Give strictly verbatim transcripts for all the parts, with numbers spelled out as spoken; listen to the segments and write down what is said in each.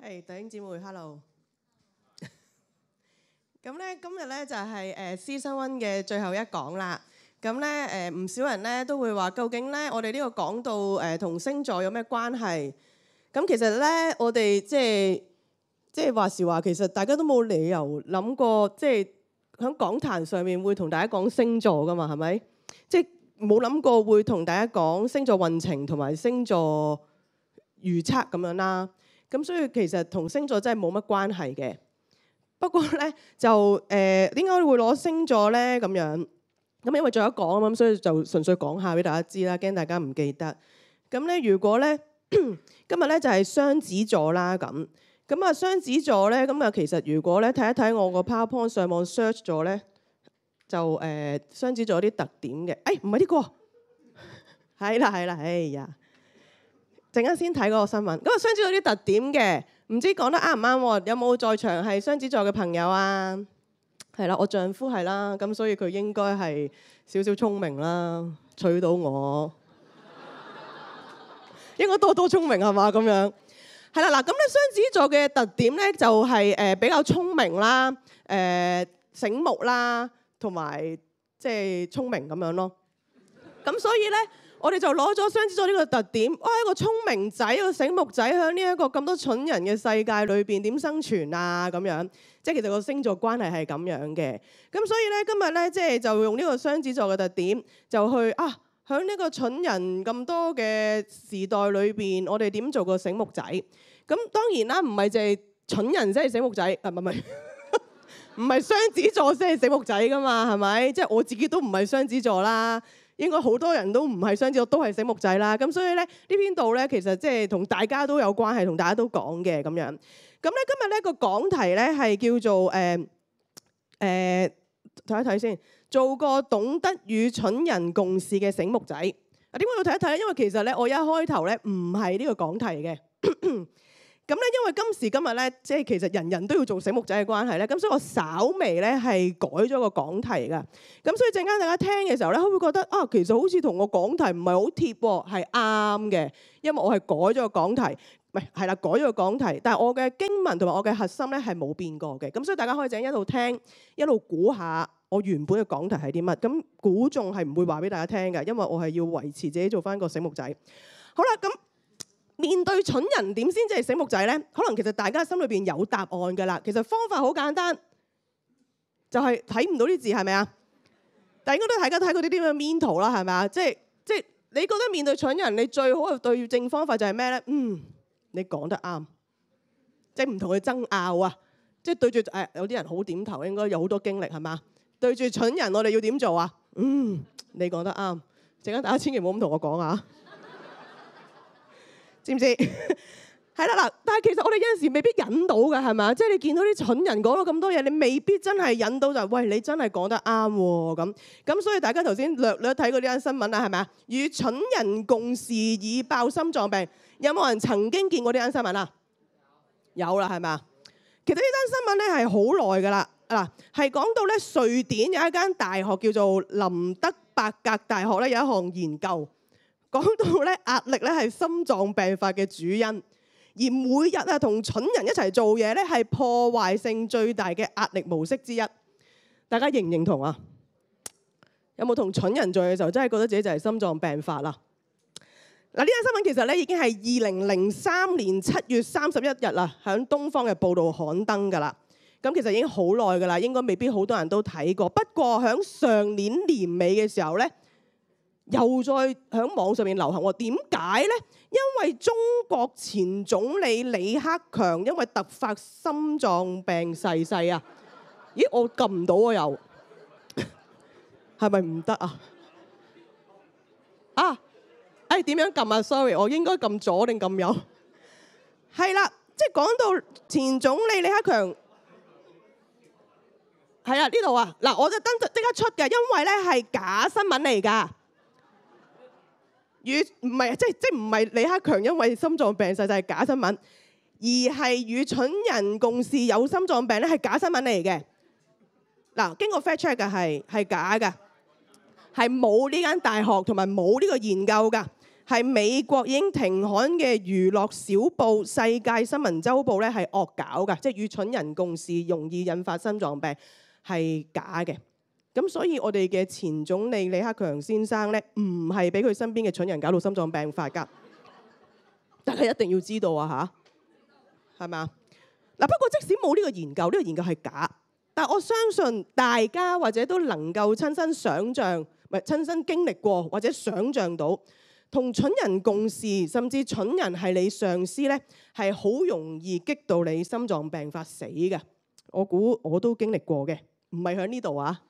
係弟兄姊妹 ，hello。咁咧今日咧就係誒 Season One 嘅最後一講啦。咁咧誒唔少人咧都會話，究竟咧我哋呢個講道誒同星座有咩關係？咁其實咧我哋即係即係話時話，其實大家都冇理由諗過，即係喺講壇上面會同大家講星座噶嘛，係咪？即係冇諗過會同大家講星座運程同埋星座預測咁樣啦。咁所以其實同星座真係冇乜關係嘅。不過咧就誒點解會攞星座咧咁樣？咁因為仲有一講啊嘛，咁所以就純粹講下俾大家知啦，驚大家唔記得。咁咧如果咧今日咧就係雙子座啦咁。咁啊雙子座咧咁啊其實如果咧睇一睇我個 PowerPoint 上網 search 咗咧，就誒、呃、雙子座有啲特點嘅。誒唔係呢個，係啦係啦，哎呀！陣間先睇嗰個新聞。咁啊雙子座有啲特點嘅，唔知講得啱唔啱喎？有冇在場係雙子座嘅朋友啊？係啦，我丈夫係啦，咁所以佢應該係少少聰明啦，娶到我應該多多聰明係嘛咁樣。係啦嗱，咁咧雙子座嘅特點咧就係誒比較聰明啦、誒、呃、醒目啦，同埋即係聰明咁樣咯。咁所以咧，我哋就攞咗雙子座呢個特點，哇！一個聰明仔、一個醒目仔，喺呢一個咁多蠢人嘅世界裏邊點生存啊？咁樣，即係其實個星座關係係咁樣嘅。咁所以咧，今日咧即係就用呢個雙子座嘅特點，就去啊，喺呢個蠢人咁多嘅時代裏邊，我哋點做個醒目仔？咁當然啦，唔係淨係蠢人先係醒目仔，啊唔係唔係，唔係雙子座先係醒目仔噶嘛？係咪？即係我自己都唔係雙子座啦。應該好多人都唔係雙子座，都係醒目仔啦。咁所以咧，呢篇道咧，其實即係同大家都有關係，同大家都講嘅咁樣。咁咧今日咧個講題咧係叫做誒誒睇一睇先，做個懂得與蠢人共事嘅醒目仔。啊，點解要睇一睇咧？因為其實咧我一開頭咧唔係呢個講題嘅。咁咧，因為今時今日咧，即係其實人人都要做醒目仔嘅關係咧，咁所以我稍微咧係改咗個講題㗎。咁所以陣間大家聽嘅時候咧，會唔會覺得啊，其實好似同我講題唔係好貼喎？係啱嘅，因為我係改咗個講題，唔係係啦，改咗個講題，但係我嘅經文同埋我嘅核心咧係冇變過嘅。咁所以大家可以陣間一路聽，一路估下我原本嘅講題係啲乜。咁估中係唔會話俾大家聽㗎，因為我係要維持自己做翻個醒目仔。好啦，咁。面對蠢人點先至係醒目仔咧？可能其實大家心裏邊有答案㗎啦。其實方法好簡單，就係睇唔到啲字係咪啊？但係應該都大家睇過啲啲咁嘅面圖啦，係咪啊？即係即係你覺得面對蠢人，你最好嘅對症方法就係咩咧？嗯，你講得啱，即係唔同佢爭拗啊！即係對住誒、哎、有啲人好點頭，應該有好多經歷係嘛？對住蠢人，我哋要點做啊？嗯，你講得啱。陣間大家千祈唔好咁同我講啊！知唔知？係啦嗱，但係其實我哋有陣時未必引到嘅，係咪啊？即係你見到啲蠢人講咗咁多嘢，你未必真係引到就係、喂，你真係講得啱喎咁。咁所以大家頭先略略睇過呢單新聞啦，係咪啊？與蠢人共事以爆心臟病，有冇人曾經見過呢單新聞啊？有啦，係咪啊？其實呢單新聞咧係好耐㗎啦，嗱係講到咧瑞典有一間大學叫做林德伯格大學咧，有一項研究。講到咧壓力咧係心臟病發嘅主因，而每日啊同蠢人一齊做嘢咧係破壞性最大嘅壓力模式之一。大家認唔認同啊？有冇同蠢人做嘢嘅時候真係覺得自己就係心臟病發啦？嗱，呢單新聞其實咧已經係二零零三年七月三十一日啦，喺《東方日報》度刊登㗎啦。咁其實已經好耐㗎啦，應該未必好多人都睇過。不過喺上年年尾嘅時候咧，又再喺網上面流行喎，點解咧？因為中國前總理李克強因為突發心臟病逝世啊！咦，我撳唔到啊又，係咪唔得啊？啊，誒點樣撳啊 ？Sorry， 我應該撳左定撳右？係啦，即係講到前總理李克強，係啊呢度啊，嗱我就登即刻出嘅，因為咧係假新聞嚟㗎。與唔係即係即係唔係李克強因為心臟病逝就係假新聞，而係與蠢人共事有心臟病咧係假新聞嚟嘅。嗱，經過 fact check 嘅係係假嘅，係冇呢間大學同埋冇呢個研究㗎， 係美國已經停刊嘅娛樂小報《世界新聞週報》咧係惡搞㗎，即係與蠢人共事容易引發心臟病，係假嘅。咁所以我哋嘅前總理李克強先生咧，唔係俾佢身邊嘅蠢人搞到心臟病發㗎。大家一定要知道啊吓，係咪啊？嗱，不過即使冇呢個研究，呢個研究係假，但我相信大家或者都能夠親身想像，唔係親身經歷過或者想像到，同蠢人共事，甚至蠢人係你上司咧，係好容易激到你心臟病發死嘅。我估我都經歷過嘅，唔係喺呢度啊。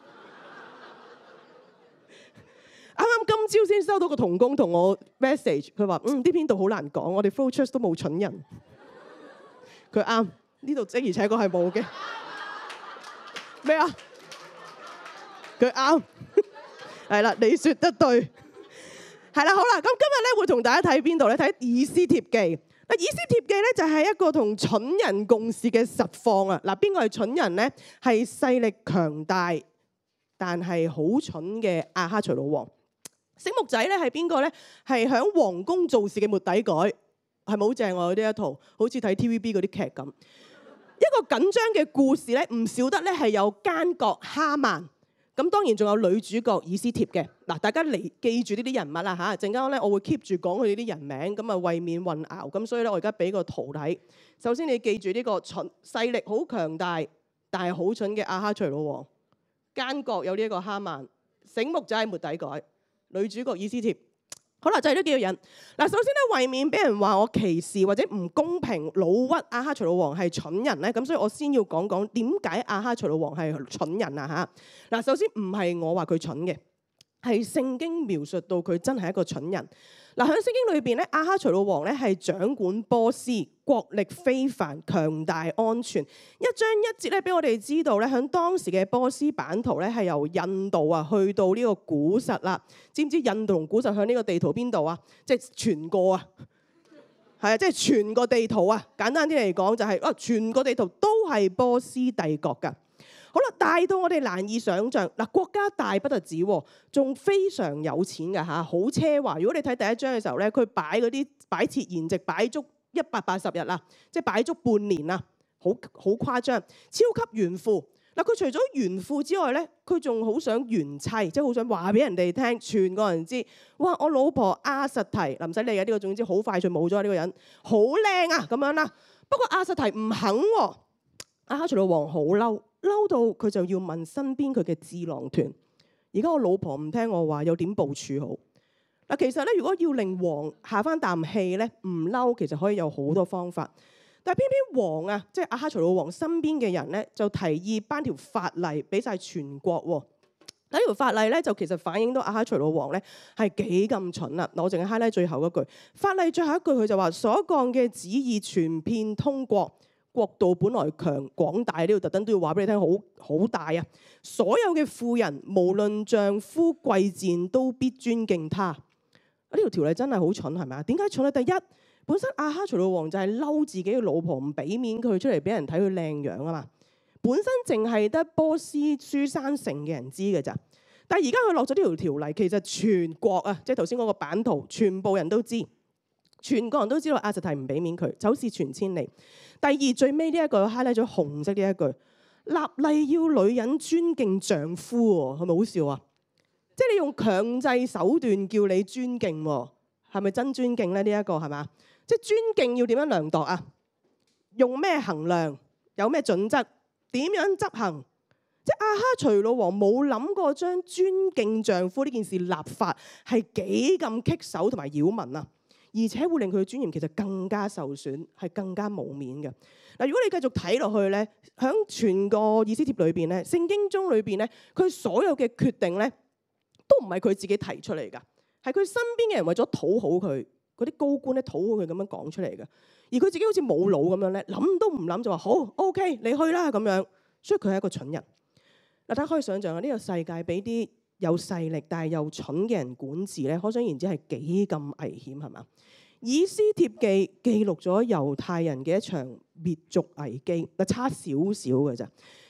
啱啱今朝先收到個同工同我 message， 佢話：嗯，啲編導好難講，我哋 flow church 都冇蠢人。佢啱，呢度的而且確係冇嘅。咩啊？佢啱，係啦，你説得對。係啦，好啦，咁今日咧會同大家睇邊度咧？睇《以斯帖記》。嗱，《以斯帖記》咧就係一個同蠢人共事嘅實況啊！嗱，邊個係蠢人咧？係勢力強大但係好蠢嘅亞哈隨魯王。醒目仔咧係邊個咧？係響皇宮做事嘅末底改，係咪好正喎？呢一套好似睇 T V B 嗰啲劇咁。一個緊張嘅故事咧，唔少得咧係有奸角哈曼。咁當然仲有女主角以斯帖嘅。嗱，大家嚟記住呢啲人物啦嚇。陣間咧我會 keep 住講佢哋啲人名，咁啊為免混淆。咁所以咧我而家俾個圖睇。首先你記住呢個蠢勢力好強大但係好蠢嘅亞哈隨魯王。奸角有呢一個哈曼，醒目仔係末底改，女主角以斯帖。好啦，就係呢幾個人。嗱，首先咧，為免俾人話我歧視或者唔公平、老屈亞哈隨魯王係蠢人咧，咁所以我先要講講點解亞哈隨魯王係蠢人啊嚇。嗱，首先唔係我話佢蠢嘅，係聖經描述到佢真係一個蠢人。嗱，喺聖經裏邊咧，亞哈隨魯王咧係掌管波斯，國力非凡、強大、安全。一章一節咧，俾我哋知道咧，喺當時嘅波斯版圖咧係由印度啊去到呢個古實啦。知唔知印度同古實喺呢個地圖邊度啊？即係全個啊，係啊，即係全個地圖啊。簡單啲嚟講就係啊，全個地圖都係波斯帝國㗎。好啦，大到我哋難以想像。嗱，國家大不特止，仲非常有錢㗎嚇，好奢華。如果你睇第一章嘅時候咧，佢擺嗰啲擺設筵席擺足一百八十日啦，即係擺足半年啦，好好誇張，超級炫富。嗱，佢除咗炫富之外咧，佢仲好想炫妻，即係好想話俾人哋聽，全個人知，哇！我老婆亞實提，唔使理嘅呢個，總之好快就冇咗呢個人，好靚啊咁樣啦。不過亞實提唔肯喎，亞哈隨魯王好嬲。嬲到佢就要問身邊佢嘅智囊團，而家我老婆唔聽我話，有點部署好嗱。其實咧，如果要令王下翻啖氣咧，唔嬲，其實可以有好多方法。但係偏偏王啊，即係亞哈隨魯王身邊嘅人咧，就提議頒條法例俾晒全國喎。呢條法例咧，就其實反映到亞哈隨魯王咧係幾咁蠢啦。嗱，我淨係 highlight 最後一句，法例最後一句佢就話：所降嘅旨意傳遍通國。國度本來強廣大，呢度特登都要話俾你聽，好好大啊！所有嘅婦人，無論丈夫貴賤，都必尊敬他。呢條條例真係好蠢，係咪啊？點解蠢咧？第一，本身亞哈隨魯王就係嬲自己嘅老婆唔俾面佢出嚟俾人睇佢靚樣啊嘛。本身淨係得波斯書珊城嘅人知嘅咋。但係而家佢落咗呢條條例，其實全國啊，即係頭先嗰個版圖，全部人都知。全個人都知道亞實提唔俾面佢，走事傳千里。第二，最尾呢一句 highlight 咗紅色呢一句，立例要女人尊敬丈夫喎，係咪好笑啊？即係你用強制手段叫你尊敬喎，係咪真尊敬咧？呢一個係嘛？即係尊敬要點樣量度啊？用咩衡量？有咩準則？點樣執行？即係亞哈隨魯王冇諗過將尊敬丈夫呢件事立法係幾咁棘手同埋擾民啊！而且會令佢嘅尊嚴其實更加受損，係更加冇面嘅。嗱，如果你繼續睇落去咧，喺全個以斯帖裏邊咧，聖經中裏邊咧，佢所有嘅決定咧，都唔係佢自己提出嚟㗎，係佢身邊嘅人為咗討好佢，嗰啲高官咧討好佢咁樣講出嚟嘅。而佢自己好似冇腦咁樣咧，諗都唔諗就話好 OK，你去啦咁樣。所以佢係一個蠢人。嗱，大家可以想象啊，呢個世界俾啲有勢力但係又蠢嘅人管治咧，可想而知係幾咁危險，係嘛？以斯帖記記錄咗猶太人嘅一場滅族危機，嗱，差少少嘅咋。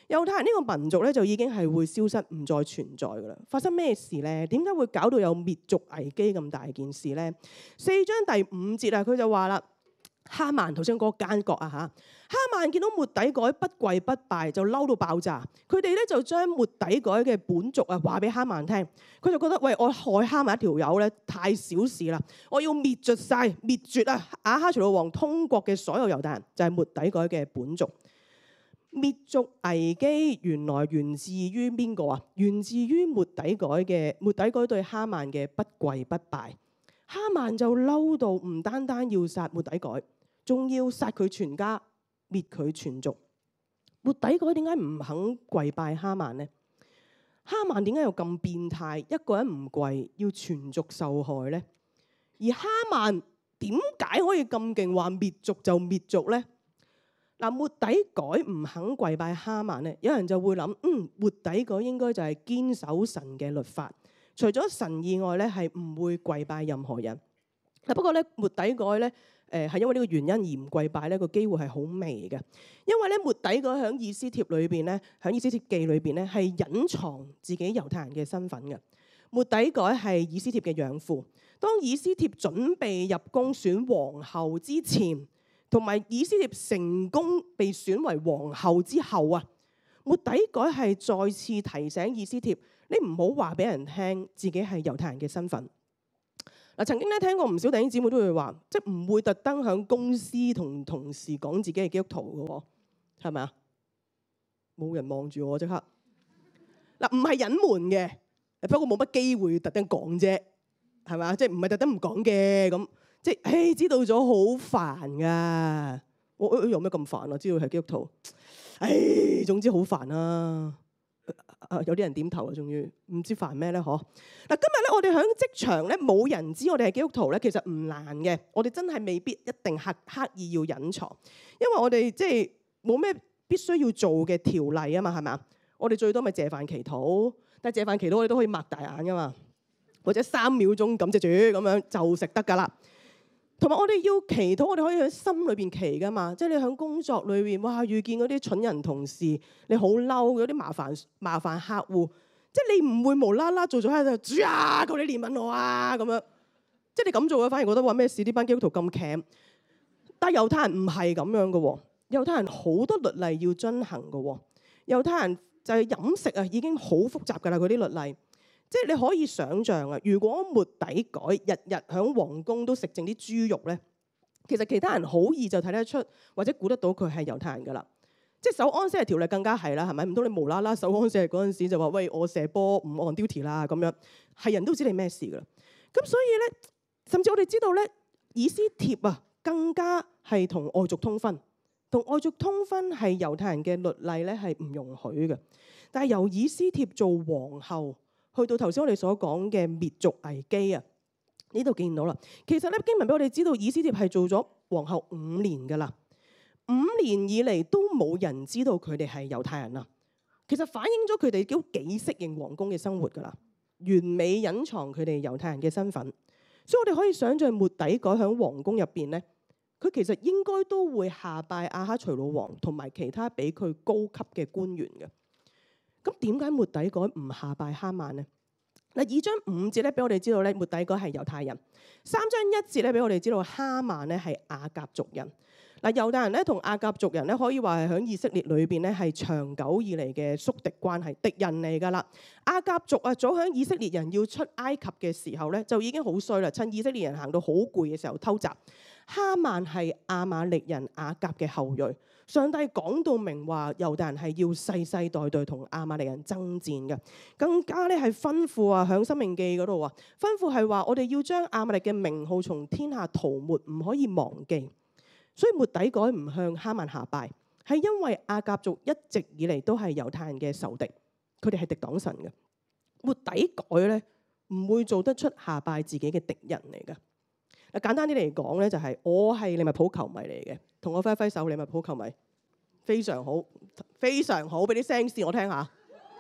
猶太人呢個民族咧就已經係會消失唔再存在噶啦。發生咩事咧？點解會搞到有滅族危機咁大件事咧？四章第五節啊，佢就話啦。哈曼頭先嗰個奸角啊嚇，哈曼見到末底改不跪不拜，就嬲到爆炸。佢哋咧就將末底改嘅本族啊話俾哈曼聽，佢就覺得喂，我害哈曼一條友咧太小事啦，我要滅絕晒滅絕啊亞哈隨魯王通國嘅所有猶大人，就係末底改嘅本族。滅族危機原來源自於邊個啊？源自於末底改嘅末底改對哈曼嘅不跪不拜。哈曼就嬲到唔單單要殺末底改，仲要殺佢全家，滅佢全族。末底改點解唔肯跪拜哈曼呢？哈曼點解又咁變態？一個人唔跪，要全族受害呢？而哈曼點解可以咁勁話滅族就滅族呢？嗱，末底改唔肯跪拜哈曼呢，有人就會諗，嗯，末底改應該就係堅守神嘅律法。除咗神以外咧，係唔會跪拜任何人。嗱，不過咧，末底改咧，誒係因為呢個原因而唔跪拜咧，個機會係好微嘅。因為咧，末底改喺以斯帖裏邊咧，喺以斯帖記裏邊咧，係隱藏自己猶太人嘅身份嘅。末底改係以斯帖嘅養父。當以斯帖準備入宮選皇后之前，同埋以斯帖成功被選為皇后之後啊，末底改係再次提醒以斯帖。你唔好話俾人聽自己係猶太人嘅身份。嗱，曾經咧聽過唔少弟兄姊妹都會話，即係唔會特登喺公司同同事講自己係基督徒嘅喎，係咪啊？冇人望住我即刻。嗱，唔係隱瞞嘅，不過冇乜機會特登講啫，係咪啊？即係唔係特登唔講嘅咁，即係誒知道咗好煩噶。我有咩咁煩啊？知道係基督徒，誒總之好煩啊！啊、有啲人點頭啊，終於唔知煩咩咧？嗬！嗱，今日咧，我哋喺職場咧，冇人知我哋係基督徒咧，其實唔難嘅。我哋真係未必一定刻刻意要隱藏，因為我哋即係冇咩必須要做嘅條例啊嘛，係咪啊？我哋最多咪謝飯祈禱，但係謝飯祈禱我哋都可以擘大眼噶嘛，或者三秒鐘感謝主咁樣就食得噶啦。同埋我哋要祈禱，我哋可以喺心裏邊祈噶嘛。即係你喺工作裏邊，哇遇見嗰啲蠢人同事，你好嬲嗰啲麻煩麻煩客戶，即係你唔會無啦啦做咗喺度，主啊，求你憐憫我啊咁樣。即係你咁做嘅，反而覺得話咩事？呢班基督徒咁鉗。但係猶太人唔係咁樣嘅喎，猶太人好多律例要遵行嘅喎。猶太人就係飲食啊，已經好複雜㗎啦，嗰啲律例。即係你可以想像啊，如果末底改日日喺皇宮都食剩啲豬肉咧，其實其他人好易就睇得出或者估得到佢係猶太人噶啦。即係守安息日條例更加係啦，係咪？唔通你無啦啦守安息日嗰陣時就話喂，我射波唔 on duty 啦咁樣，係人都知你咩事噶啦。咁所以咧，甚至我哋知道咧，以斯帖啊更加係同外族通婚，同外族通婚係猶太人嘅律例咧係唔容許嘅。但係由以斯帖做皇后，去到頭先我哋所講嘅滅族危機啊，呢度見到啦。其實咧經文俾我哋知道，以斯帖係做咗皇后五年噶啦，五年以嚟都冇人知道佢哋係猶太人啊。其實反映咗佢哋都幾適應皇宮嘅生活噶啦，完美隱藏佢哋猶太人嘅身份。所以我哋可以想象末底改喺皇宮入邊咧，佢其實應該都會下拜亞哈隨魯王同埋其他比佢高級嘅官員嘅。咁點解末底改唔下拜哈曼呢？嗱，二章五節咧俾我哋知道咧，末底改係猶太人；三章一節咧俾我哋知道哈曼咧係亞甲族人。嗱，猶太人咧同亞甲族人咧可以話係喺以色列裏邊咧係長久以嚟嘅宿敵關係，敵人嚟㗎啦。亞甲族啊，早喺以色列人要出埃及嘅時候咧，就已經好衰啦，趁以色列人行到好攰嘅時候偷襲。哈曼係亞瑪力人亞甲嘅後裔。上帝講到明話，猶大人係要世世代代同亞瑪力人爭戰嘅，更加咧係吩咐啊，喺申命記嗰度啊，吩咐係話我哋要將亞瑪力嘅名號從天下塗抹，唔可以忘記。所以末底改唔向哈曼下拜，係因為亞甲族一直以嚟都係猶太人嘅仇敵，佢哋係敵擋神嘅。末底改咧唔會做得出下拜自己嘅敵人嚟嘅。嗱，簡單啲嚟講咧，就係我係利物浦球迷嚟嘅，同我揮一揮手，利物浦球迷非常好，非常好，俾啲聲線我聽下。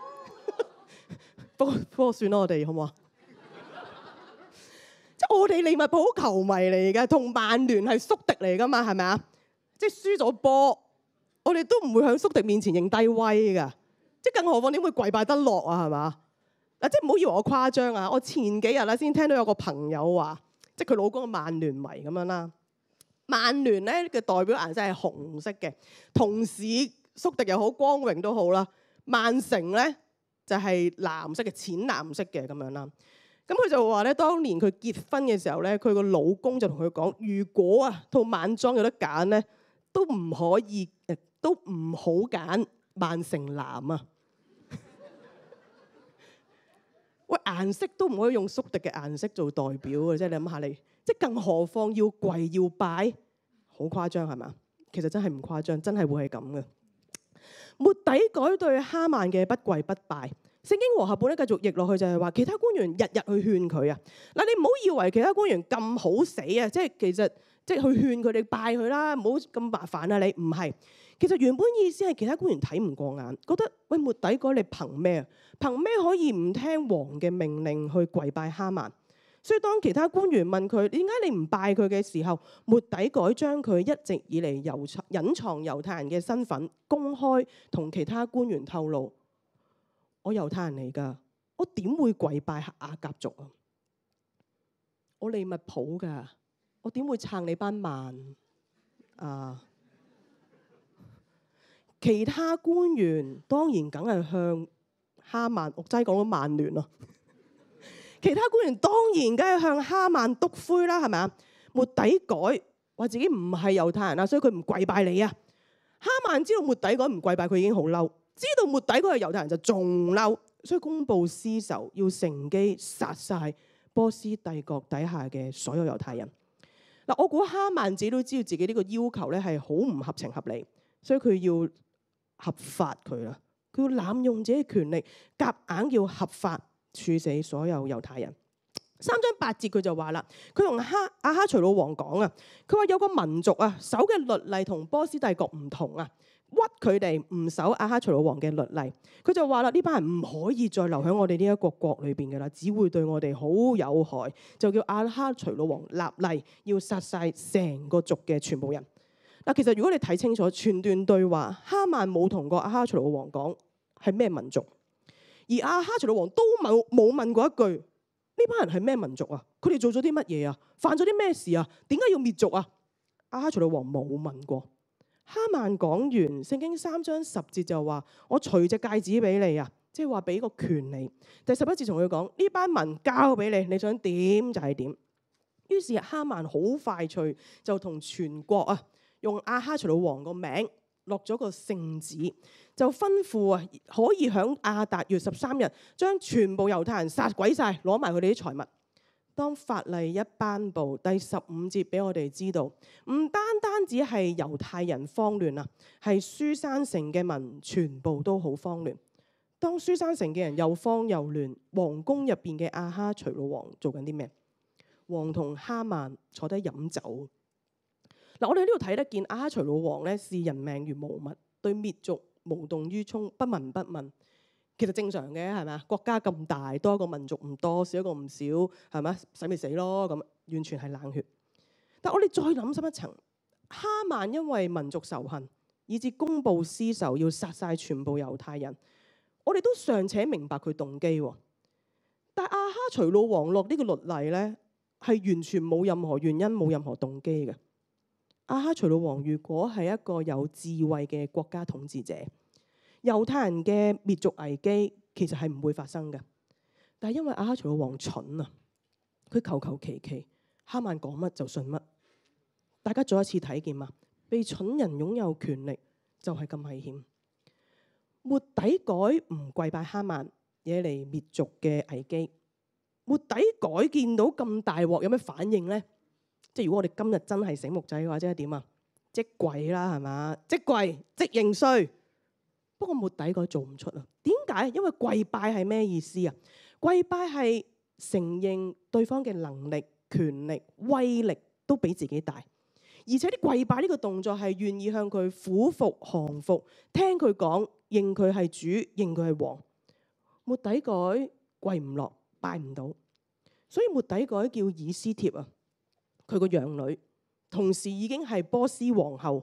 不過不過算啦，我哋好唔好啊？即係我哋利物浦球迷嚟嘅，同曼聯係宿敵嚟噶嘛，係咪啊？即係輸咗波，我哋都唔會喺宿敵面前認低威噶。 即係更何況點會跪拜得落啊？係嘛？嗱，即係唔好以為我誇張啊！我前幾日啦先聽到有個朋友話，即係佢老公係曼聯迷咁樣啦。曼聯咧嘅代表顏色係紅色嘅，同時宿敵又好，光榮都好啦。曼城咧就係藍色嘅，淺藍色嘅咁樣啦。咁佢就話咧，當年佢結婚嘅時候咧，佢個老公就同佢講：如果啊套晚裝有得揀咧，都唔可以誒，都唔好揀曼城藍啊！喂，顏色都唔可以用宿敵嘅顏色做代表嘅，即係你諗下你，即係更何況要跪要拜，好誇張係嘛？其實真係唔誇張，真係會係咁嘅。末底改對哈曼嘅不跪不拜。聖經和合本咧繼續譯落去就係話，其他官員日日去勸佢啊！嗱，你唔好以為其他官員咁好死啊！即係其實即係去勸佢哋拜佢啦，唔好咁麻煩啊！你唔係，其實原本意思係其他官員睇唔過眼，覺得喂，末底改你憑咩啊？憑咩可以唔聽王嘅命令去跪拜哈曼？所以當其他官員問佢點解你唔拜佢嘅時候，末底改將佢一直以嚟猶隱藏猶太人嘅身份公開同其他官員透露。我猶太人嚟㗎，我點會跪拜亞甲族啊？我利物浦㗎，我點會撐你班曼啊？其他官員當然梗係向哈曼，我真係講到曼聯咯。其他官員當然梗係向哈曼督灰啦，係咪啊？末底改話自己唔係猶太人啊，所以佢唔跪拜你啊。哈曼知道末底改唔跪拜佢已經好嬲。知道末底改係猶太人就仲嬲，所以公報私仇，要乘機殺晒波斯帝國底下嘅所有猶太人。嗱，我估哈曼自己都知道自己呢個要求咧係好唔合情合理，所以佢要合法佢啦，佢要濫用自己嘅權力，夾硬要合法處死所有猶太人。三章八節佢就話啦，佢同哈亞哈隨魯王講啊，佢話有個民族啊，守嘅律例同波斯帝國唔同啊。屈佢哋唔守亞哈隨魯王嘅律例，佢就話啦：呢班人唔可以再留喺我哋呢一個國裏邊嘅啦，只會對我哋好有害。就叫亞哈隨魯王立例，要殺晒成個族嘅全部人。嗱，其實如果你睇清楚全段對話，哈曼冇同過亞哈隨魯王講係咩民族，而亞哈隨魯王都冇冇問過一句呢班人係咩民族啊？佢哋做咗啲乜嘢啊？犯咗啲咩事啊？點解要滅族啊？亞哈隨魯王冇問過。哈曼講完，聖經三章十節就話：我除隻戒指俾你啊，即係話俾個權利。第十一節同佢講：呢班民交俾你，你想點就係點。於是哈曼好快脆就同全國啊，用亞哈隨魯王個名落咗個聖旨，就吩咐啊，可以響亞達月十三日將全部猶太人殺鬼晒，攞埋佢哋啲財物。當法例一頒布，第十五節俾我哋知道，唔單單只係猶太人慌亂啊，係書珊城嘅民全部都好慌亂。當書珊城嘅人又慌又亂，皇宮入邊嘅亞哈隨魯王做緊啲咩？王同哈曼坐低飲酒。嗱，我哋呢度睇得見亞哈隨魯王咧視人命如無物，對滅族無動於衷，不聞不問。其實正常嘅係咪啊？國家咁大，多一個民族唔多，少一個唔少，係咪啊？使咪死咯咁，完全係冷血。但我哋再諗深一層，哈曼因為民族仇恨，以致公報私仇，要殺晒全部猶太人。我哋都尚且明白佢動機，但亞哈隨魯王落呢個律例咧，係完全冇任何原因、冇任何動機嘅。亞哈隨魯王如果係一個有智慧嘅國家統治者，猶太人嘅滅族危機其實係唔會發生嘅，但係因為亞哈隨魯王蠢啊，佢求求其其，哈曼講乜就信乜。大家再一次睇見嘛？被蠢人擁有權力就係咁危險。末底改唔跪拜哈曼，惹嚟滅族嘅危機。末底改見到咁大鑊，有咩反應呢？即係如果我哋今日真係醒目仔嘅話，即係點啊？即跪啦，係嘛？即跪即認衰。不過末底改做唔出啊？點解？因為跪拜係咩意思啊？跪拜係承認對方嘅能力、權力、威力都比自己大，而且啲跪拜呢個動作係願意向佢俯伏降服，聽佢講，認佢係主，認佢係王。末底改跪唔落，拜唔到，所以末底改叫以斯帖啊，佢個養女，同時已經係波斯皇后，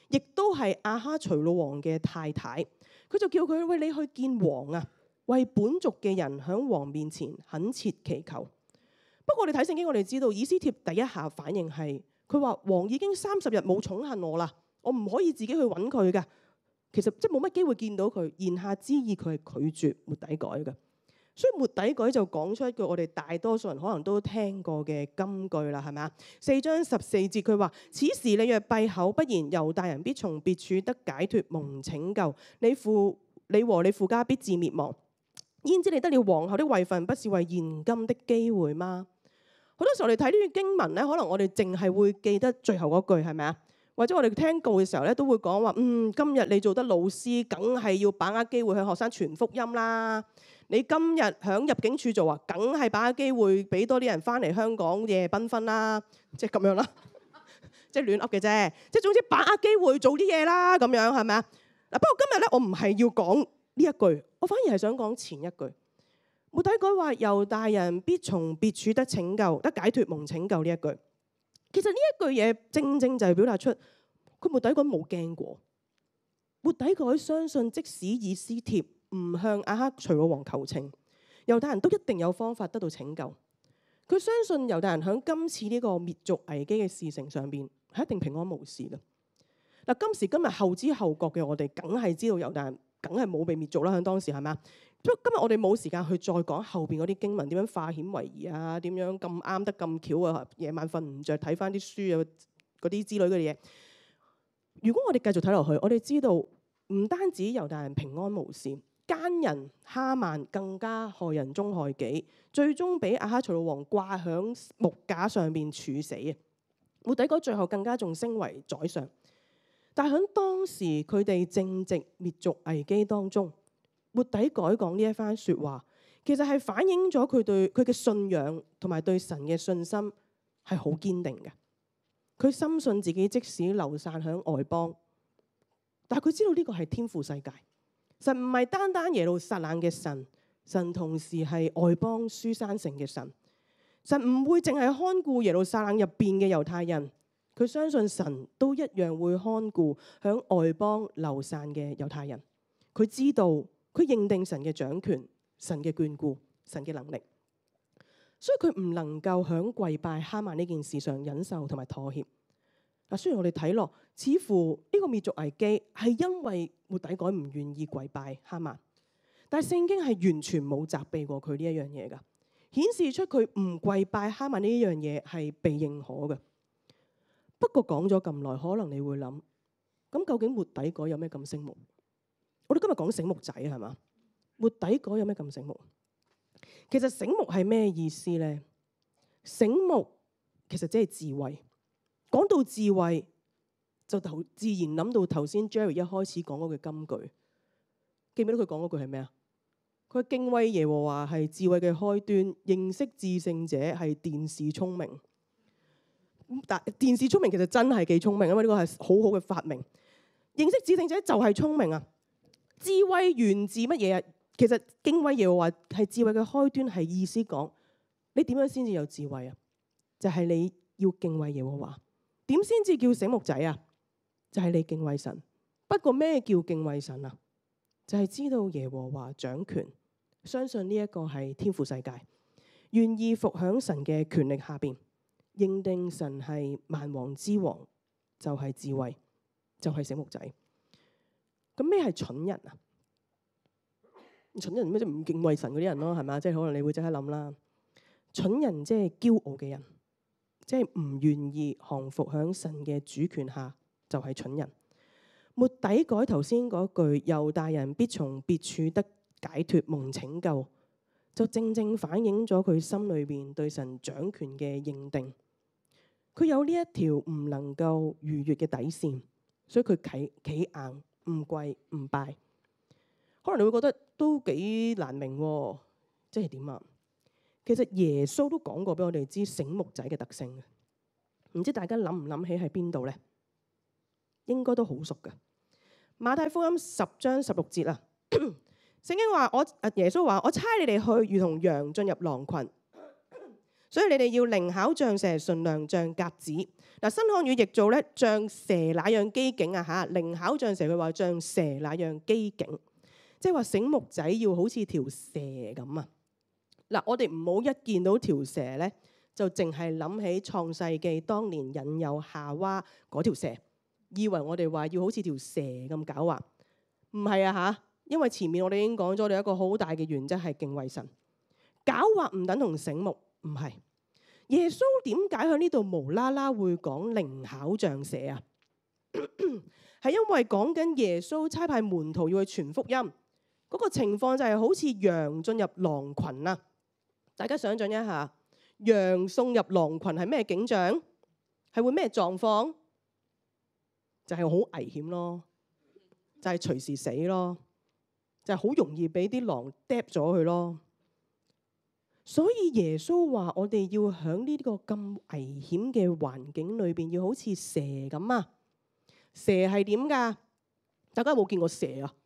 亦都係亞哈隨魯王嘅太太。佢就叫佢，喂，你去見王啊，為本族嘅人喺王面前懇切祈求。不過我哋睇聖經，我哋知道以斯帖第一下反應係，佢話王已經三十日冇寵幸我啦，我唔可以自己去揾佢㗎。其實即係冇乜機會見到佢，言下之意佢係拒絕末底改嘅。所以末底改就講出一句我哋大多數人可能都聽過嘅金句啦，係咪啊？四章十四節佢話：此時你若閉口不言，猶大人必從別處得解脫蒙拯救，你父你和你父家必至滅亡。焉知你得了皇后的位分，不是為現今的機會嗎？好多時候我哋睇呢啲經文咧，可能我哋淨係會記得最後嗰句，係咪啊？或者我哋聽告嘅時候咧，都會講話：嗯，今日你做得老師，梗係要把握機會向學生傳福音啦。你今日響入境處做啊，梗係把握機會俾多啲人翻嚟香港夜繽紛啦，即係咁樣啦，即係亂噏嘅啫。即係總之把握機會做啲嘢啦，咁樣係咪啊？嗱，不過今日咧，我唔係要講呢一句，我反而係想講前一句。末底改話猶大人必從別處得拯救，得解脫蒙拯救呢一句。其實呢一句嘢正正就係表達出佢末底改冇驚過。末底改相信，即使以斯帖唔向亞哈隨魯王求情，猶大人都一定有方法得到拯救。佢相信猶大人喺今次呢個滅族危機嘅事情上邊係一定平安無事嘅。嗱，今時今日後知後覺嘅我哋，梗係知道猶大人梗係冇被滅族啦。喺當時係咪啊？今日我哋冇時間去再講後邊嗰啲經文點樣化險為夷啊，點樣咁啱得咁巧啊，夜晚瞓唔着睇翻啲書啊，嗰啲之類嘅嘢。如果我哋繼續睇落去，我哋知道唔單止猶大人平安無事，奸人哈曼更加害人終害己，最終俾亞哈隨魯王掛響木架上邊處死啊！末底改最後更加仲升為宰相。但係喺當時佢哋正值滅族危機當中，末底改講呢一番説話，其實係反映咗佢對佢嘅信仰同埋對神嘅信心係好堅定嘅。佢深信自己即使流散喺外邦，但係佢知道呢個係天父世界，神唔係單單耶路撒冷嘅神，神同時係外邦書珊城嘅神。神唔會淨係看顧耶路撒冷入邊嘅猶太人，佢相信神都一樣會看顧喺外邦流散嘅猶太人。佢知道，佢認定神嘅掌權、神嘅眷顧、神嘅能力，所以佢唔能夠喺跪拜哈曼呢件事上忍受同埋妥協。嗱，雖然我哋睇落似乎呢個滅族危機係因為末底改唔願意跪拜哈曼，但係聖經係完全冇責備過佢呢一樣嘢㗎，顯示出佢唔跪拜哈曼呢一樣嘢係被認可嘅。不過講咗咁耐，可能你會諗，咁究竟末底改有咩咁醒目？我哋今日講醒目仔係嘛？末底改有咩咁醒目？其實醒目係咩意思呢？醒目其實即係智慧。講到智慧，就頭自然諗到頭先 Jerry 一開始講嗰句金句。記唔記得佢講嗰句係咩啊？佢敬畏耶和華係智慧嘅開端，認識至聖者係電視聰明。但電視聰明其實真係幾聰明，因為呢個係好好嘅發明。認識至聖者就係聰明啊！智慧源自乜嘢啊？其實敬畏耶和華係智慧嘅開端，係意思講你點樣先至有智慧啊？就係你要敬畏耶和華。點先至叫醒目仔啊？就係你敬畏神。不過咩叫敬畏神啊？就係知道耶和華掌權，相信呢一個係天父世界，願意服響神嘅權力下邊，認定神係萬王之王，就係智慧，就係醒目仔。咁咩係蠢人啊？蠢人咩？即係唔敬畏神嗰啲人咯，係嘛？即係可能你會即刻諗啦。蠢人即係驕傲嘅人，即係唔願意降服喺神嘅主權下，就係蠢人。末底改頭先嗰句猶大人必從別處得解脫蒙拯救，就正正反映咗佢心裏邊對神掌權嘅認定。佢有呢一條唔能夠逾越嘅底線，所以佢企企硬。唔跪唔拜，可能你會覺得都幾難明喎，即係點啊？其實耶穌都講過俾我哋知醒目仔嘅特性，唔知大家諗唔諗起喺邊度呢？應該都好熟㗎。馬太福音十章十六節啊，聖經話我耶穌話我差你哋去，如同羊進入狼群， 所以你哋要靈巧像蛇，純良像鴿子。嗱，新漢語譯做咧，像蛇那樣機警啊嚇，靈巧像蛇，佢話像蛇那樣機警，即係話醒目仔要好似條蛇咁啊！嗱，我哋唔好一見到條蛇咧，就淨係諗起創世記當年引誘夏娃嗰條蛇，以為我哋話要好似條蛇咁狡猾。唔係啊嚇，因為前面我哋已經講咗，我哋一個好大嘅原則係敬畏神。狡猾唔等同醒目，唔係。耶穌點解喺呢度無啦啦會講靈巧像蛇啊？係因為講緊耶穌差派門徒要去傳福音，嗰個情況就係好似羊進入狼群啊！大家想象一下，羊送入狼群係咩景象？係會咩狀況？就係好危險咯，就係隨時死咯，就係好容易俾啲狼嗒咗佢咯。所以耶穌話：我哋要喺呢個咁危險嘅環境裏邊，要好似蛇咁啊！蛇係點㗎？大家有冇見過蛇啊？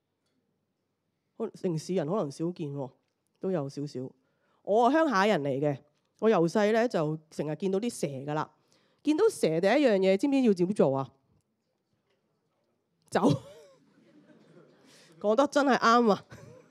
城市人可能少見喎，都有少少。我係鄉下人嚟嘅，我由細咧就成日見到啲蛇㗎啦。見到蛇第一樣嘢，知唔知要點做啊？走。講得真係啱啊！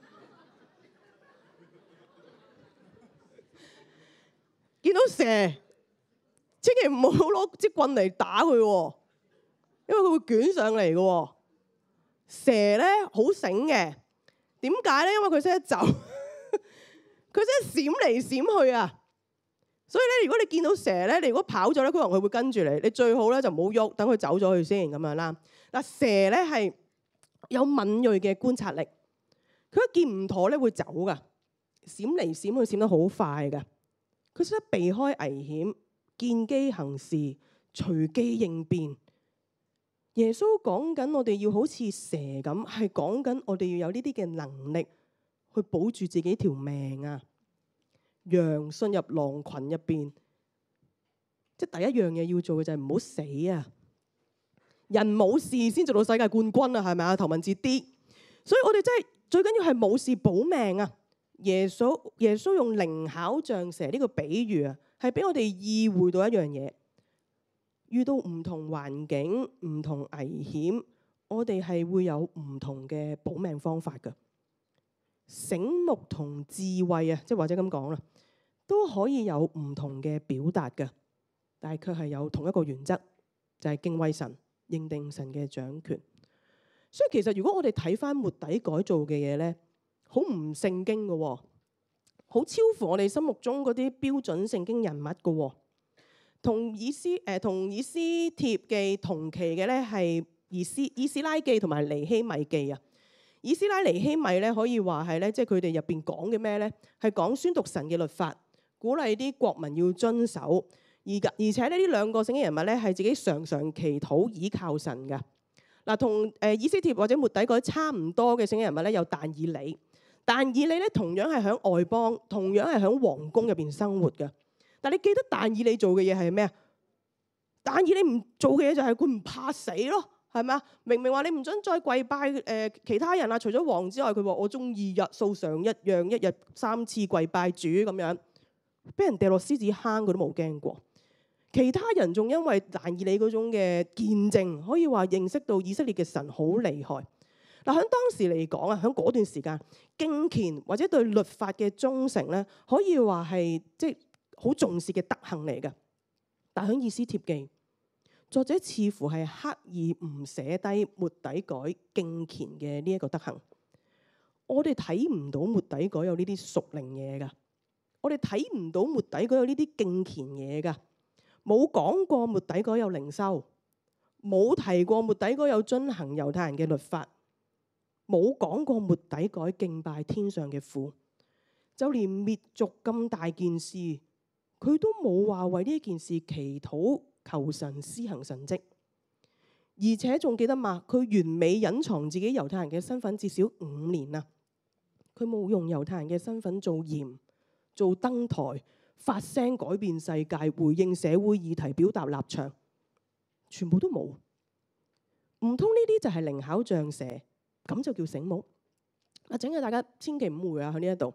見到蛇，千祈唔好攞支棍嚟打佢喎，因為佢會捲上嚟嘅喎。蛇咧好醒嘅，點解咧？因為佢識得走，佢識得閃嚟閃去啊。所以咧，如果你見到蛇咧，你如果跑咗咧，佢可能佢會跟住你。你最好咧就唔好喐，等佢走咗去先咁樣啦。嗱，蛇咧係有敏鋭嘅觀察力，佢一見唔妥咧會走噶，閃嚟閃去閃得好快噶。佢識得避開危險，見機行事，隨機應變。耶穌講緊我哋要好似蛇咁，係講緊我哋要有呢啲嘅能力去保住自己條命啊！羊進入狼群入邊，即係第一樣嘢要做嘅就係唔好死啊！人冇事先做到世界冠軍啊，係咪啊？頭文字 D， 所以我哋真係最緊要係冇事保命啊！耶穌耶穌用靈巧像蛇呢個比喻啊，係俾我哋意會到一樣嘢：遇到唔同環境、唔同危險，我哋係會有唔同嘅保命方法㗎。醒目同智慧啊，即係或者咁講啦，都可以有唔同嘅表達㗎，但係卻係有同一個原則，就係敬畏神、認定神嘅掌權。所以其實如果我哋睇翻末底改造嘅嘢咧，好唔聖經嘅喎，好超乎我哋心目中嗰啲標準聖經人物嘅喎。同以斯誒同以斯帖記同期嘅咧係以斯以斯拉記同埋尼希米記啊。以斯拉尼希米咧可以話係咧，即係佢哋入邊講嘅咩咧？係講宣讀神嘅律法，鼓勵啲國民要遵守。而而且呢呢兩個聖經人物咧係自己常常祈禱倚靠神嘅。嗱，同誒以斯帖或者末底改差唔多嘅聖經人物咧有但以理。但以理咧同樣係喺外邦，同樣係喺皇宮入邊生活嘅。但你記得但以理做嘅嘢係咩啊？但以理唔做嘅嘢就係佢唔怕死咯。係咪啊？明明話你唔准再跪拜誒、呃、其他人啊，除咗王之外，佢話我中意日素常一樣，一日三次跪拜主咁樣，俾人掉落獅子坑佢都冇驚過。其他人仲因為但以理嗰種嘅見證，可以話認識到以色列嘅神好厲害。嗱，喺當時嚟講啊，喺嗰段時間敬虔或者對律法嘅忠誠咧，可以話係即係好重視嘅德行嚟嘅。但喺以斯帖記，作者似乎係刻意唔寫低末底改敬虔嘅呢一個德行。我哋睇唔到末底改有呢啲屬靈嘢噶，我哋睇唔到末底改有呢啲敬虔嘢噶，冇講過末底改有靈修，冇提過末底改有遵行猶太人嘅律法，冇講過末底改敬拜天上嘅父，就連滅族咁大件事，佢都冇話為呢一件事祈禱求神施行神蹟，而且仲記得嘛？佢完美隱藏自己猶太人嘅身份至少五年啊！佢冇用猶太人嘅身份做鹽、做燈台、發聲改變世界、回應社會議題、表達立場，全部都冇。唔通呢啲就係靈巧像蛇，咁就叫醒目？啊，請啊大家千祈唔好誤會啊！喺呢一度，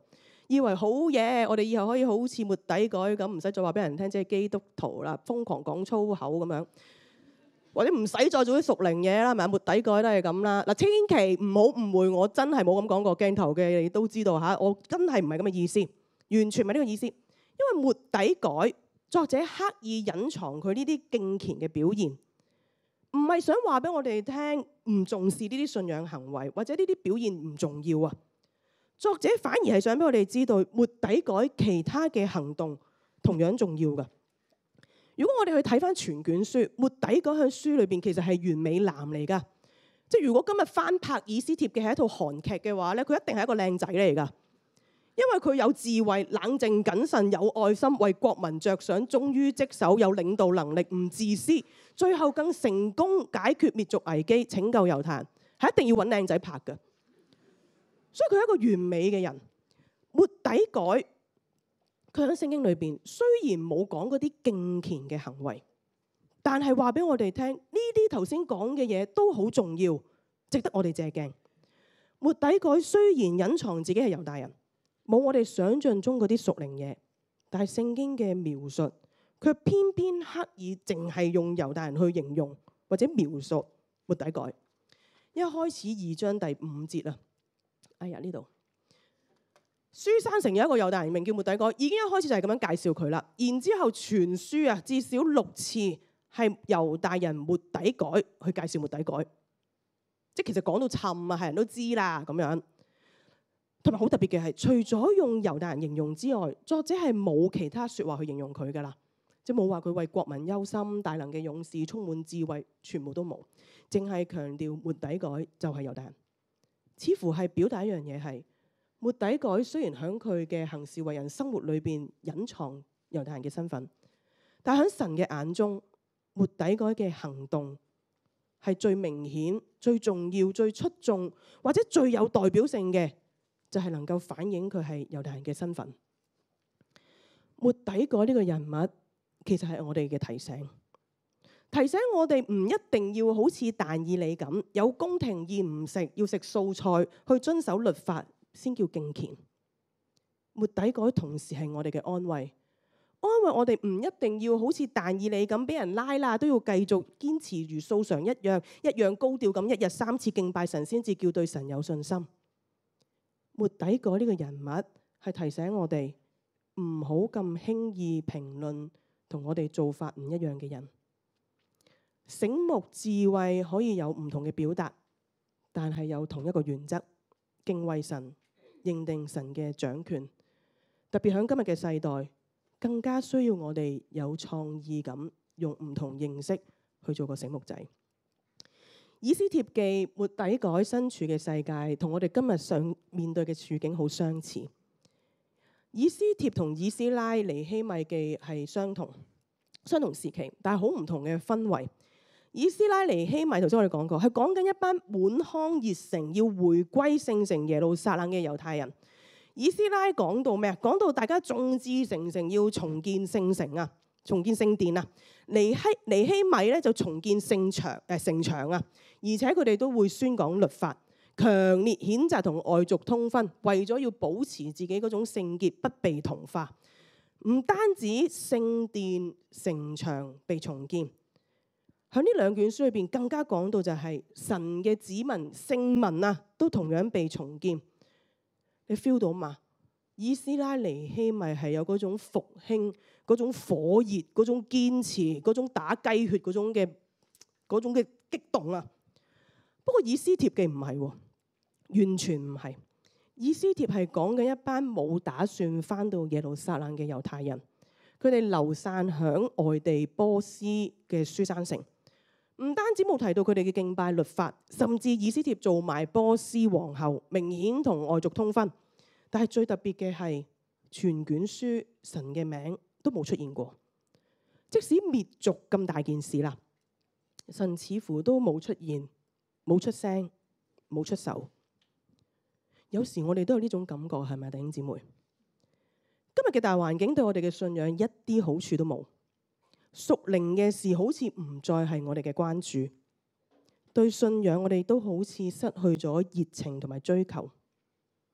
以為好嘢，我哋以後可以好似末底改咁，唔使再話俾人聽，即係基督徒啦，瘋狂講粗口咁樣，或者唔使再做啲屬靈嘢啦，係咪？末底改都係咁啦。嗱，千祈唔好誤會，我真係冇咁講過。鏡頭嘅你都知道嚇，我真係唔係咁嘅意思，完全唔係呢個意思。因為末底改作者刻意隱藏佢呢啲敬虔嘅表現，唔係想話俾我哋聽唔重視呢啲信仰行為，或者呢啲表現唔重要啊。作者反而係想俾我哋知道，末底改其他嘅行動同樣重要㗎。如果我哋去睇翻全卷書，末底改喺書裏邊其實係完美男嚟㗎。即係如果今日翻拍以斯帖記係一套韓劇嘅話咧，佢一定係一個靚仔嚟㗎。因為佢有智慧、冷靜謹慎、有愛心、為國民着想、忠於職守、有領導能力、唔自私，最後更成功解決滅族危機、拯救猶太人，係一定要揾靚仔拍㗎。所以佢係一個完美嘅人。末底改佢喺聖經裏邊雖然冇講嗰啲敬虔嘅行為，但係話俾我哋聽，呢啲頭先講嘅嘢都好重要，值得我哋借鏡。末底改雖然隱藏自己係猶大人，冇我哋想象中嗰啲屬靈嘢，但係聖經嘅描述，佢偏偏刻意淨係用猶大人去形容或者描述末底改。一開始二章第五節啊，哎呀呢度，書珊城有一個猶大人名叫末底改，已經一開始就係咁樣介紹佢啦。然之後全書啊至少六次係猶大人末底改去介紹末底改，即係其實講到沉啊，係人都知啦咁樣。同埋好特別嘅係，除咗用猶大人形容之外，作者係冇其他説話去形容佢噶啦，即係冇話佢為國民憂心、大能嘅勇士、充滿智慧，全部都冇，淨係強調末底改就係猶大人。似乎係表達一樣嘢係，末底改雖然喺佢嘅行事為人生活裏邊隱藏猶大人嘅身份，但喺神嘅眼中，末底改嘅行動係最明顯、最重要、最出眾或者最有代表性嘅。就係能夠反映佢係猶大人嘅身份。末底改呢個人物其實係我哋嘅提醒，提醒我哋唔一定要好似但以理咁有宮廷宴唔食，要食素菜去遵守律法先叫敬虔。末底改同時係我哋嘅安慰，安慰我哋唔一定要好似但以理咁俾人拉啦，都要繼續堅持如素常一樣，一樣高調咁一日三次敬拜神先至叫對神有信心。末底改呢個人物係提醒我哋唔好咁輕易評論同我哋做法唔一樣嘅人。醒目智慧可以有唔同嘅表達，但係有同一個原則：敬畏神，認定神嘅掌權。特別喺今日嘅世代，更加需要我哋有創意咁用唔同形式去做個醒目仔。以斯帖記末底改身處嘅世界，同我哋今日上面對嘅處境好相似。以斯帖同以斯拉尼希米記係相同，相同時期，但係好唔同嘅氛圍。以斯拉尼希米頭先我哋講過，係講緊一班滿腔熱誠要回歸聖城耶路撒冷嘅猶太人。以斯拉講到咩啊？講到大家眾志成城要重建聖城啊，重建聖殿啊。尼希尼希米咧就重建聖場誒城牆啊，而且佢哋都會宣講律法，強烈譴責同外族通婚，為咗要保持自己嗰種聖潔不被同化。唔單止聖殿城牆被重建，喺呢兩卷書裏邊更加講到就係神嘅子民聖民啊，都同樣被重建。你 feel 到嘛？以斯拉尼希米係有嗰種復興、嗰種火熱、嗰種堅持、嗰種打雞血、嗰種嘅嗰種嘅激動啊！不過以斯帖記唔係喎，完全唔係。以斯帖係講緊一班冇打算返到耶路撒冷嘅猶太人，佢哋流散響外地波斯嘅書珊城，唔單止冇提到佢哋嘅敬拜律法，甚至以斯帖做埋波斯皇后，明顯同外族通婚。但係最特別嘅係，全卷書神嘅名都冇出現過。即使滅族咁大件事啦，神似乎都冇出現、冇出聲、冇出手。有時我哋都有呢種感覺，係咪弟兄姊妹？今日嘅大環境對我哋嘅信仰一啲好處都冇，屬靈嘅事好似唔再係我哋嘅關注，對信仰我哋都好似失去咗熱情同埋追求。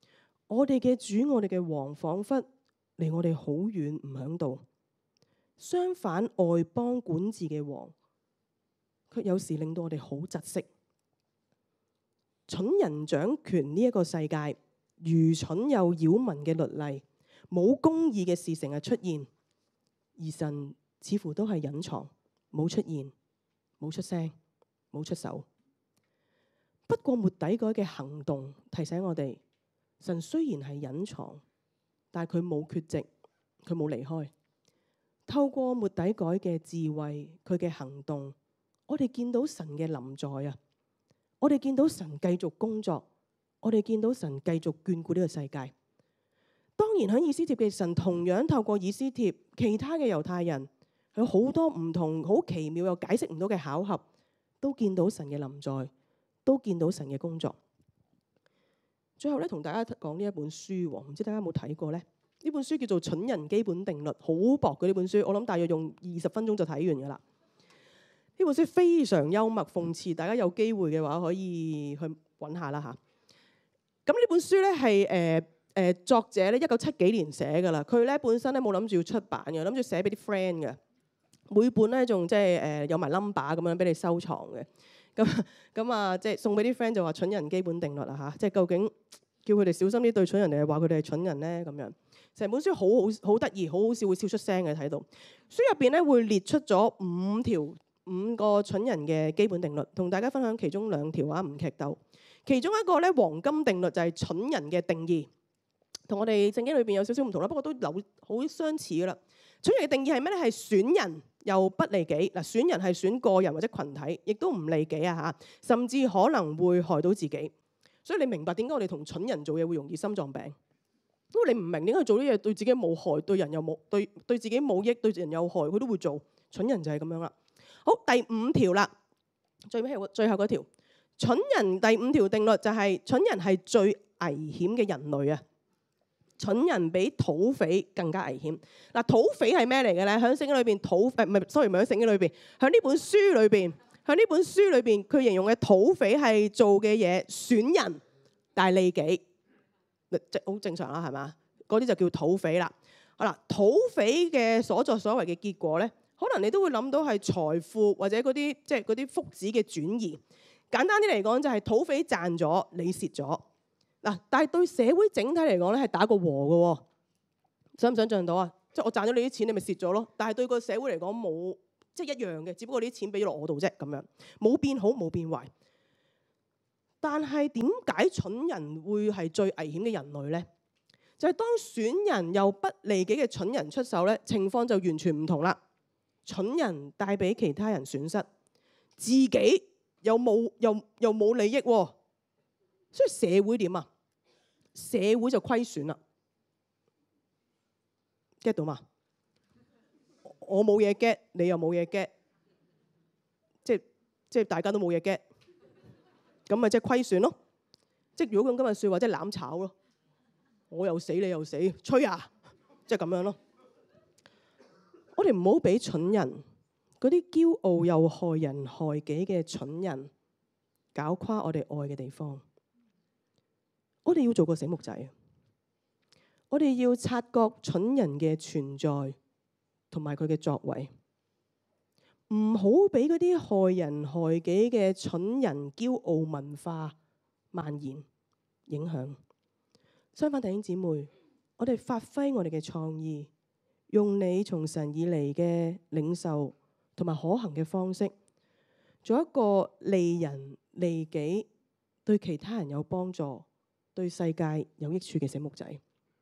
我哋嘅主，我哋嘅王，彷彿離我哋好遠，唔喺度。相反，外邦管治嘅王，卻有時令到我哋好窒息。蠢人掌權呢一個世界，愚蠢又擾民嘅律例，冇公義嘅事成日出現，而神似乎都係隱藏，冇出現，冇出聲，冇出手。不過末底改嘅行動提醒我哋，神雖然係隱藏，但係佢冇缺席，佢冇離開。透過末底改嘅智慧，佢嘅行動，我哋見到神嘅臨在啊！我哋見到神繼續工作，我哋見到神繼續眷顧呢個世界。當然喺以斯帖嘅神同樣透過以斯帖，其他嘅猶太人有好多唔同好奇妙又解釋唔到嘅巧合，都見到神嘅臨在，都見到神嘅工作。最後咧，同大家講呢一本書，唔知大家有冇睇過呢？呢本書叫做《蠢人基本定律》，好薄嘅呢本書，我諗大約用二十分鐘就睇完噶啦。呢本書非常幽默諷刺，大家有機會嘅話可以去揾下啦嚇。咁呢本書咧係誒誒作者咧一九七幾年寫噶啦，佢咧本身咧冇諗住要出版嘅，諗住寫俾啲 friend 嘅。每本咧仲即係誒有埋 number 咁樣俾你收藏嘅。咁咁啊，即係送俾啲 friend 就話蠢人基本定律啦嚇，即係究竟叫佢哋小心啲對蠢人，定係話佢哋係蠢人咧咁樣。成本書好好好得意，好好笑，會笑出聲嘅睇到。書入邊咧會列出咗五條五個蠢人嘅基本定律，同大家分享其中兩條啊，唔劇鬥。其中一個咧黃金定律就係蠢人嘅定義，同我哋聖經裏邊有少少唔同啦，不過都有好相似噶啦。蠢人嘅定義係咩咧？係損人又不利己。嗱，損人係損個人或者群體，亦都唔利己啊嚇，甚至可能會害到自己。所以你明白點解我哋同蠢人做嘢會容易心臟病？因為你唔明點解做啲嘢對自己冇害，對人又冇對對自己冇益，對人有害，佢都會做。蠢人就係咁樣啦。好，第五條啦，最尾係最後嗰條。蠢人第五條定律就係、是、蠢人係最危險嘅人類啊！蠢人比土匪更加危險。嗱，土匪係咩嚟嘅咧？喺聖經裏邊，土誒唔係，sorry，唔係喺聖經裏邊，喺呢本書裏邊，喺呢本書裏邊，佢形容嘅土匪係做嘅嘢損人，但係利己。即好正常啦，係嘛？嗰啲就叫土匪啦。好啦，土匪嘅所作所為嘅結果咧，可能你都會諗到係財富或者嗰啲即係嗰啲福祉嘅轉移。簡單啲嚟講，就係土匪賺咗，你蝕咗嗱。但係對社會整體嚟講咧，係打個和嘅。想唔想象到啊？即係我賺咗你啲錢，你咪蝕咗咯。但係對個社會嚟講冇即係一樣嘅，只不過你啲錢俾咗落我度啫，咁樣冇變好冇變壞。但係點解蠢人會係最危險嘅人類呢？就係當損人又不利己嘅蠢人出手咧，情況就完全唔同啦。蠢人帶俾其他人損失，自己又冇又又冇利益，所以社會點啊？社會就虧損啦。get 到嘛？我冇嘢 get，你又冇嘢 get，即係即係大家都冇嘢 get。咁咪即係虧損咯，即係如果用今日説話，即係攬炒咯。我又死，你又死，吹啊！即係咁樣咯。我哋唔好俾蠢人嗰啲驕傲又害人害己嘅蠢人搞垮我哋愛嘅地方。我哋要做個醒目仔，我哋要察覺蠢人嘅存在同埋佢嘅作為。唔好俾嗰啲害人害己嘅蠢人驕傲文化蔓延影響。相反，弟兄姊妹，我哋發揮我哋嘅創意，用你從神而嚟嘅領受同埋可行嘅方式，做一個利人利己、對其他人有幫助、對世界有益處嘅醒目仔。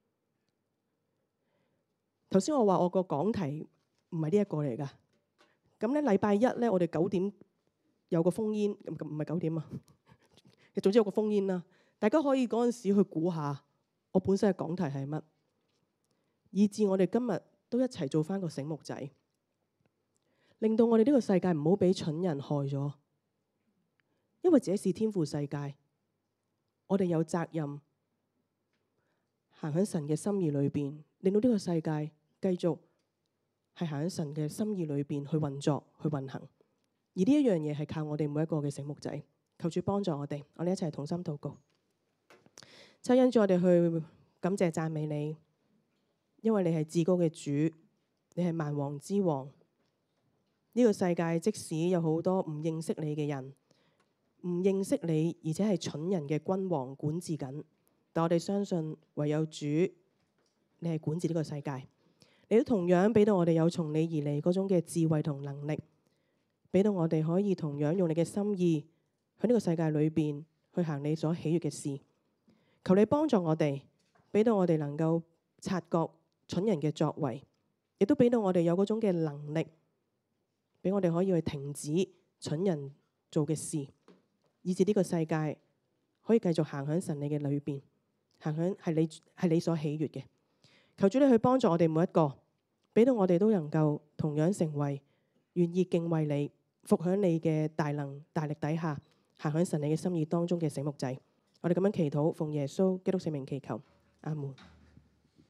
頭先我話我個講題唔係呢一個嚟㗎。咁咧，禮拜一咧，我哋九點有個烽煙，唔係九點啊。總之有個烽煙啦，大家可以嗰陣時去估下，我本身嘅講題係乜，以至我哋今日都一齊做翻個醒目仔，令到我哋呢個世界唔好俾蠢人害咗。因為這是天父世界，我哋有責任行喺神嘅心意裏邊，令到呢個世界繼續係行喺神嘅心意裏邊去運作、去運行，而呢一樣嘢係靠我哋每一個嘅醒目仔。求主幫助我哋，我哋一齊同心禱告。 抽因住我哋去感謝讚美你，因為你係至高嘅主，你係萬王之王。呢個世界即使有好多唔認識你嘅人，唔認識你而且係蠢人嘅君王管治緊，但我哋相信唯有主，你係管治呢個世界。你都同樣俾到我哋有從你而嚟嗰種嘅智慧同能力，俾到我哋可以同樣用你嘅心意喺呢個世界裏邊去行你所喜悅嘅事。求你幫助我哋，俾到我哋能夠察覺蠢人嘅作為，亦都俾到我哋有嗰種嘅能力，俾我哋可以去停止蠢人做嘅事，以至呢個世界可以繼續行喺神你嘅裏邊，行喺係你係你所喜悅嘅。求主你去幫助我哋每一個，俾到我哋都能夠同樣成為願意敬畏你、服喺你嘅大能大力底下，行喺神你嘅心意當中嘅醒目仔。我哋咁樣祈禱，奉耶穌基督聖名祈求，阿門。